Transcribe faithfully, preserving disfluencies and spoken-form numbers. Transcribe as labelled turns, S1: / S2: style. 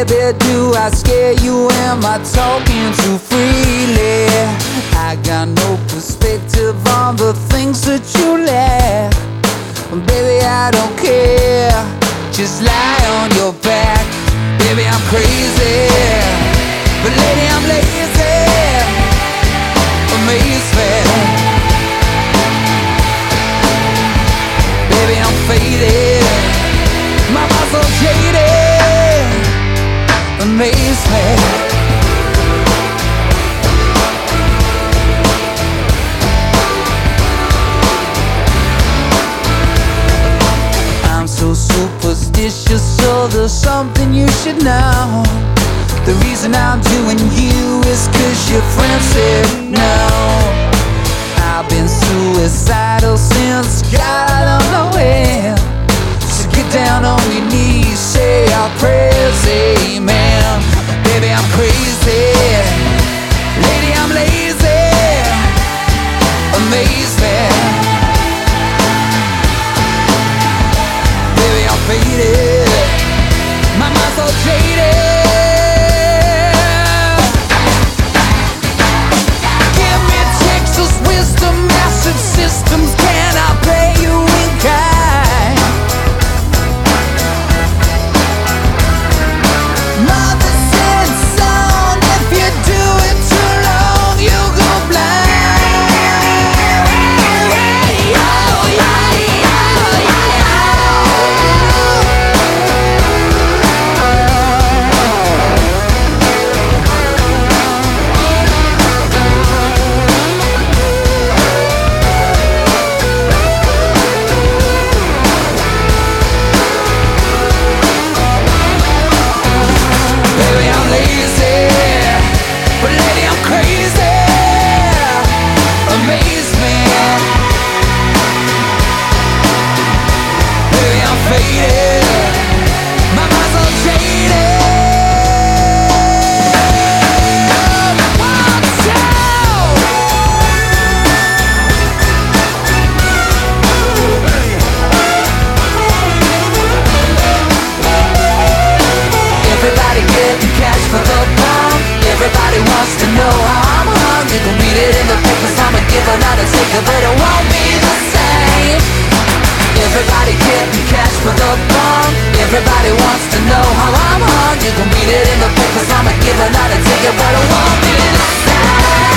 S1: Baby, do I scare you? Am I talking too freely? I got no perspective on the things that you lack. Baby, I don't care, just lie on your back. Baby, I'm crazy, but lady, I'm lazy. Amaze me. Baby, I'm faded, my muscles jaded. Amaze me. I'm so superstitious, so there's something you should know. The reason I'm doing you is cause your friends said no. I've been suicidal since God I don't know when. So get down on your knees, say our prayers, amen. Baby, I'm crazy, lady, I'm lazy. Amaze me. Baby, I'm faded, my mind's all jaded. Give me Texas wisdom, massive systems. Can I pay you in kind? Mother said, son, if you do it too long, you go blind. Oh, yeah, yeah, baby, I'm lazy, but lady, I'm crazy. Amaze me. Baby, I'm faded, my mind's all jaded. Watch out! Everybody getting cash for the bomb. Everybody wants to know how I'm hung. You can read it in the papers, I'm a giver, not a taker, but it won't be the same. Everybody getting cash for the bomb. Everybody wants to know how I'm hung. You can read it in the papers, I'm a giver, not a taker, but it won't be the same.